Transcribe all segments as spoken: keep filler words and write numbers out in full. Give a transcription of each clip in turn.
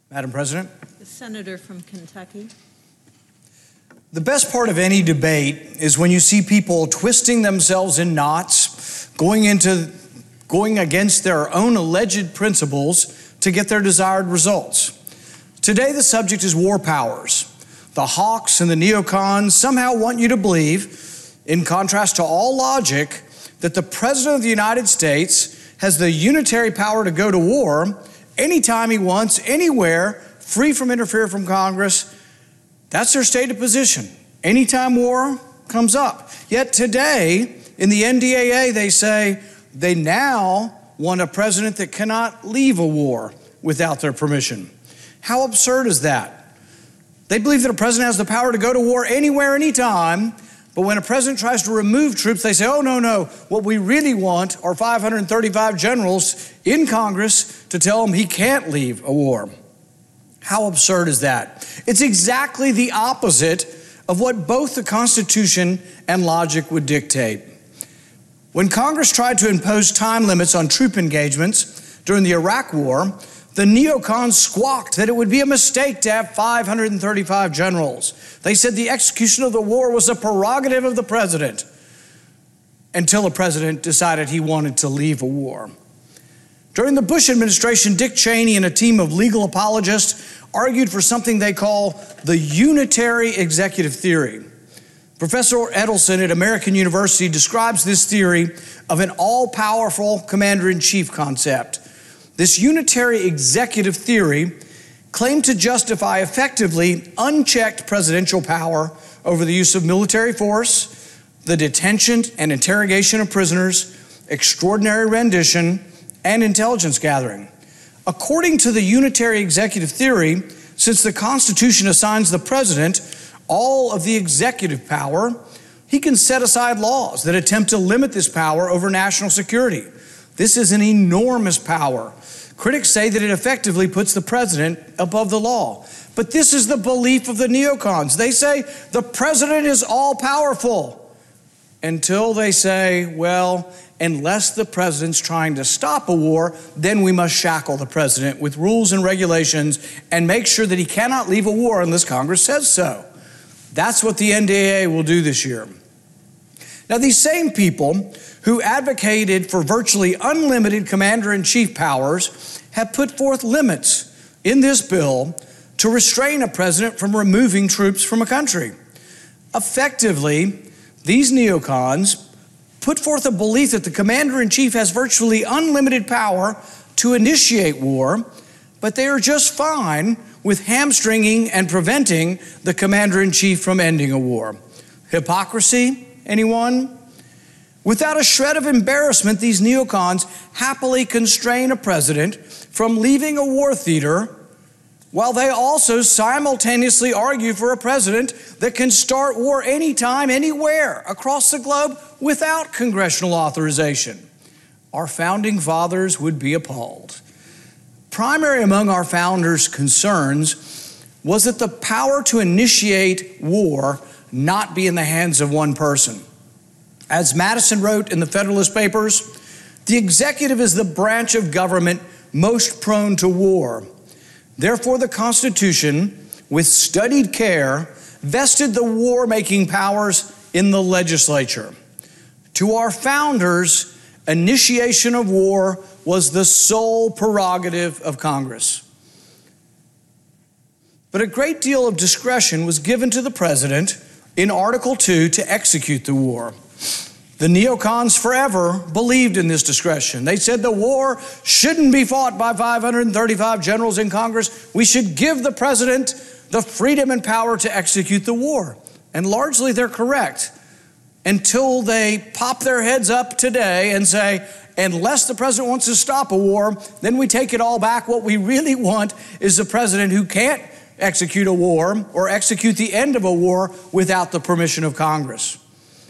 Madam President. The senator from Kentucky. The best part of any debate is when you see people twisting themselves in knots, going into, going against their own alleged principles to get their desired results. Today, the subject is war powers. The hawks and the neocons somehow want you to believe, in contrast to all logic, that the President of the United States has the unitary power to go to war anytime he wants, anywhere, free from interference from Congress. That's their stated position. Anytime war comes up. Yet today, in the N D A A, they say they now want a president that cannot leave a war without their permission. How absurd is that? They believe that a president has the power to go to war anywhere, anytime, but when a president tries to remove troops, they say, oh, no, no, what we really want are five hundred thirty-five generals in Congress to tell him he can't leave a war. How absurd is that? It's exactly the opposite of what both the Constitution and logic would dictate. When Congress tried to impose time limits on troop engagements during the Iraq War, the neocons squawked that it would be a mistake to have five hundred thirty-five generals. They said the execution of the war was a prerogative of the president until the president decided he wanted to leave a war. During the Bush administration, Dick Cheney and a team of legal apologists argued for something they call the unitary executive theory. Professor Edelson at American University describes this theory of an all-powerful commander-in-chief concept. This unitary executive theory claimed to justify effectively unchecked presidential power over the use of military force, the detention and interrogation of prisoners, extraordinary rendition, and intelligence gathering. According to the unitary executive theory, since the Constitution assigns the president all of the executive power, he can set aside laws that attempt to limit this power over national security. This is an enormous power. Critics say that it effectively puts the president above the law. But this is the belief of the neocons. They say the president is all-powerful until they say, well, unless the president's trying to stop a war, then we must shackle the president with rules and regulations and make sure that he cannot leave a war unless Congress says so. That's what the N D A A will do this year. Now, these same people who advocated for virtually unlimited commander-in-chief powers have put forth limits in this bill to restrain a president from removing troops from a country. Effectively, these neocons put forth a belief that the commander-in-chief has virtually unlimited power to initiate war, but they are just fine with hamstringing and preventing the commander-in-chief from ending a war. Hypocrisy, anyone? Without a shred of embarrassment, these neocons happily constrain a president from leaving a war theater while they also simultaneously argue for a president that can start war anytime, anywhere across the globe without congressional authorization. Our founding fathers would be appalled. Primary among our founders' concerns was that the power to initiate war not be in the hands of one person. As Madison wrote in the Federalist Papers, the executive is the branch of government most prone to war. Therefore, the Constitution, with studied care, vested the war-making powers in the legislature. To our founders, initiation of war was the sole prerogative of Congress. But a great deal of discretion was given to the president in Article two to execute the war. The neocons forever believed in this discretion. They said the war shouldn't be fought by five hundred thirty-five generals in Congress. We should give the president the freedom and power to execute the war. And largely they're correct until they pop their heads up today and say, unless the president wants to stop a war, then we take it all back. What we really want is a president who can't execute a war or execute the end of a war without the permission of Congress.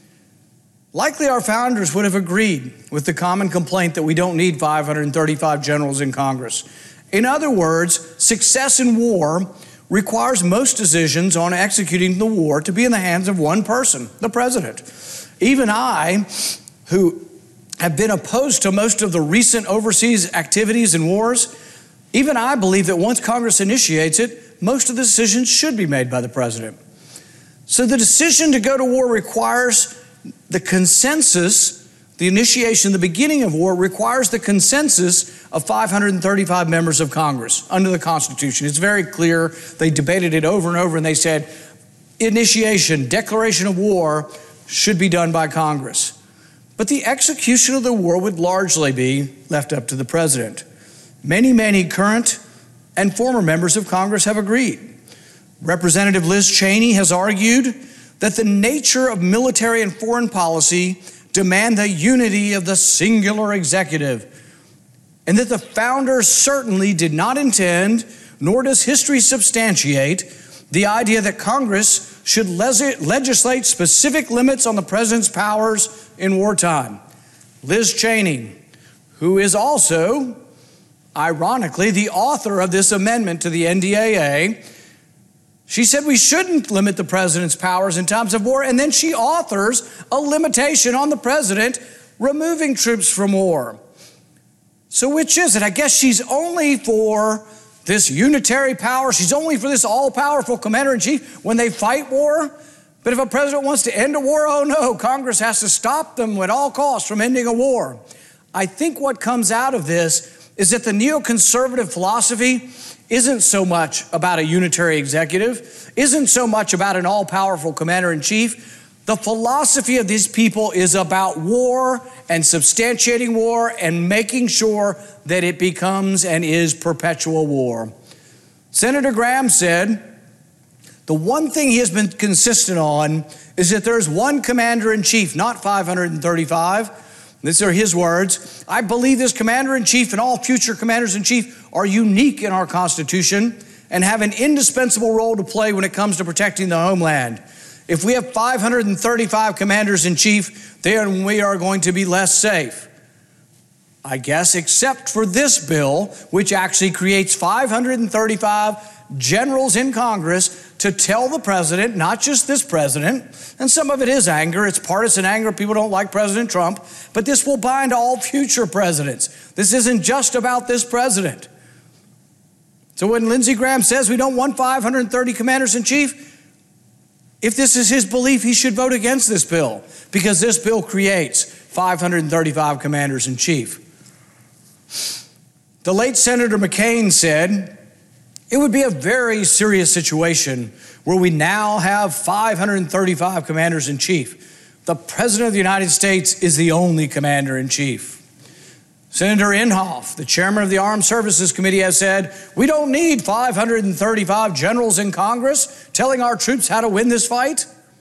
Likely our founders would have agreed with the common complaint that we don't need five hundred thirty-five generals in Congress. In other words, success in war requires most decisions on executing the war to be in the hands of one person, the president. Even I, who have been opposed to most of the recent overseas activities and wars, Even I believe that once Congress initiates it, most of the decisions should be made by the president. So the decision to go to war requires the consensus, the initiation, the beginning of war requires the consensus of five hundred thirty-five members of Congress under the Constitution. It's very clear. They debated it over and over, and they said initiation, declaration of war should be done by Congress. But the execution of the war would largely be left up to the president. Many, many current and former members of Congress have agreed. Representative Liz Cheney has argued that the nature of military and foreign policy demand the unity of the singular executive, and that the founders certainly did not intend, nor does history substantiate, the idea that Congress should legislate specific limits on the president's powers in wartime. Liz Cheney, who is also, ironically, the author of this amendment to the N D A A, she said we shouldn't limit the president's powers in times of war, and then she authors a limitation on the president removing troops from war. So which is it? I guess she's only for this unitary power. She's only for this all-powerful commander-in-chief when they fight war. But if a president wants to end a war, oh no, Congress has to stop them at all costs from ending a war. I think what comes out of this is that the neoconservative philosophy isn't so much about a unitary executive, isn't so much about an all-powerful commander-in-chief. The philosophy of these people is about war and substantiating war and making sure that it becomes and is perpetual war. Senator Graham said, the one thing he has been consistent on is that there's one commander-in-chief, not five hundred thirty-five. These are his words. I believe this commander-in-chief and all future commanders-in-chief are unique in our Constitution and have an indispensable role to play when it comes to protecting the homeland. If we have five hundred thirty-five commanders-in-chief, then we are going to be less safe. I guess, except for this bill, which actually creates five hundred thirty-five generals in Congress to tell the president, not just this president, and some of it is anger, it's partisan anger, people don't like President Trump, but this will bind all future presidents. This isn't just about this president. So when Lindsey Graham says we don't want five hundred thirty commanders-in-chief, if this is his belief, he should vote against this bill, because this bill creates five hundred thirty-five commanders-in-chief. The late Senator McCain said, it would be a very serious situation where we now have five hundred thirty-five commanders-in-chief. The President of the United States is the only commander-in-chief. Senator Inhofe, the chairman of the Armed Services Committee, has said, we don't need five hundred thirty-five generals in Congress telling our troops how to win this fight,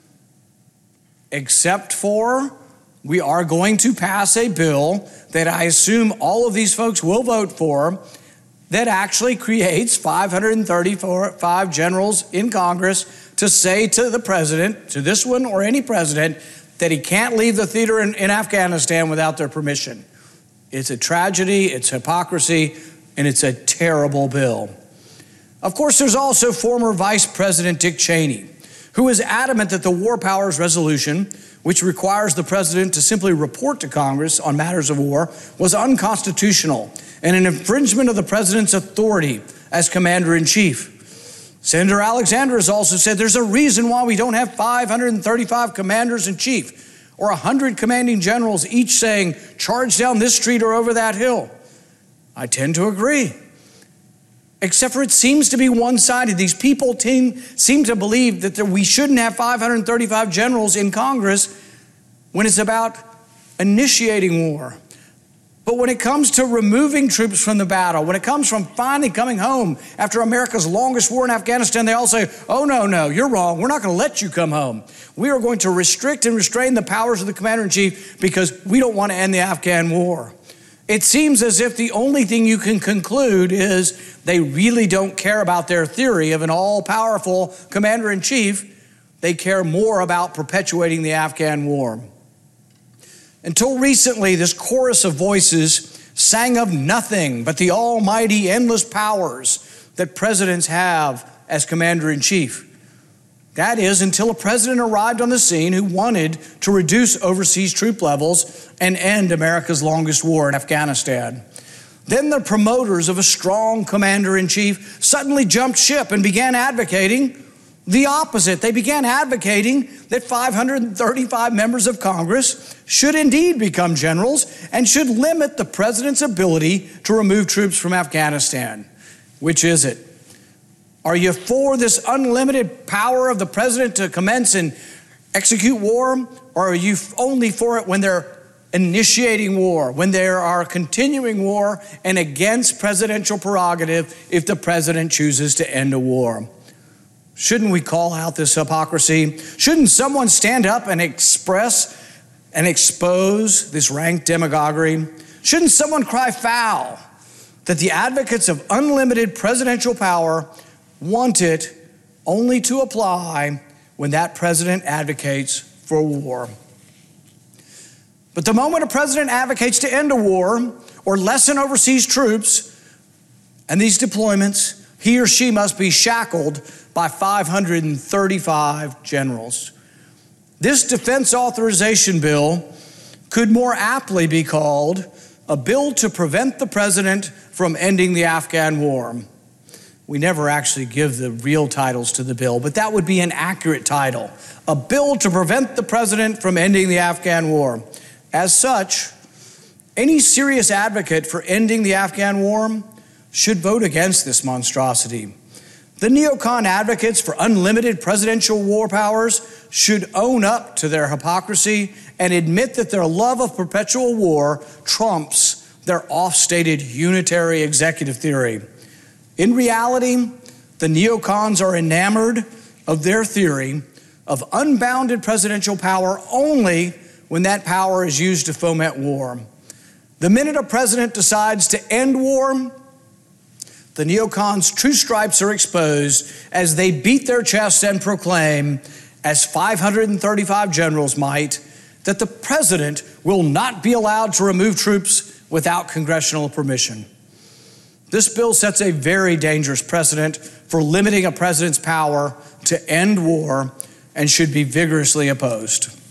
except for we are going to pass a bill that I assume all of these folks will vote for that actually creates five hundred thirty-five generals in Congress to say to the president, to this one or any president, that he can't leave the theater in, in Afghanistan without their permission. It's a tragedy, it's hypocrisy, and it's a terrible bill. Of course, there's also former Vice President Dick Cheney, who is adamant that the War Powers Resolution, which requires the president to simply report to Congress on matters of war, was unconstitutional and an infringement of the president's authority as commander-in-chief. Senator Alexander has also said there's a reason why we don't have five hundred thirty-five commanders-in-chief or one hundred commanding generals each saying, charge down this street or over that hill. I tend to agree. Except for it seems to be one-sided. These people team, seem to believe that we shouldn't have five hundred thirty-five generals in Congress when it's about initiating war. But when it comes to removing troops from the battle, when it comes from finally coming home after America's longest war in Afghanistan, they all say, oh, no, no, you're wrong. We're not going to let you come home. We are going to restrict and restrain the powers of the commander-in-chief because we don't want to end the Afghan war. It seems as if the only thing you can conclude is they really don't care about their theory of an all-powerful commander-in-chief. They care more about perpetuating the Afghan war. Until recently, this chorus of voices sang of nothing but the almighty endless powers that presidents have as commander-in-chief. That is, until a president arrived on the scene who wanted to reduce overseas troop levels and end America's longest war in Afghanistan. Then the promoters of a strong commander-in-chief suddenly jumped ship and began advocating the opposite. They began advocating that five hundred thirty-five members of Congress should indeed become generals and should limit the president's ability to remove troops from Afghanistan. Which is it? Are you for this unlimited power of the president to commence and execute war, or are you only for it when they're initiating war, when there are continuing war and against presidential prerogative if the president chooses to end a war? Shouldn't we call out this hypocrisy? Shouldn't someone stand up and express and expose this rank demagoguery? Shouldn't someone cry foul that the advocates of unlimited presidential power want it only to apply when that president advocates for war? But the moment a president advocates to end a war or lessen overseas troops and these deployments, he or she must be shackled by five hundred thirty-five generals. This defense authorization bill could more aptly be called a bill to prevent the president from ending the Afghan war. We never actually give the real titles to the bill, but that would be an accurate title. A bill to prevent the president from ending the Afghan war. As such, any serious advocate for ending the Afghan war should vote against this monstrosity. The neocon advocates for unlimited presidential war powers should own up to their hypocrisy and admit that their love of perpetual war trumps their oft-stated unitary executive theory. In reality, the neocons are enamored of their theory of unbounded presidential power only when that power is used to foment war. The minute a president decides to end war, the neocons' true stripes are exposed as they beat their chests and proclaim, as five hundred thirty-five generals might, that the president will not be allowed to remove troops without congressional permission. This bill sets a very dangerous precedent for limiting a president's power to end war and should be vigorously opposed.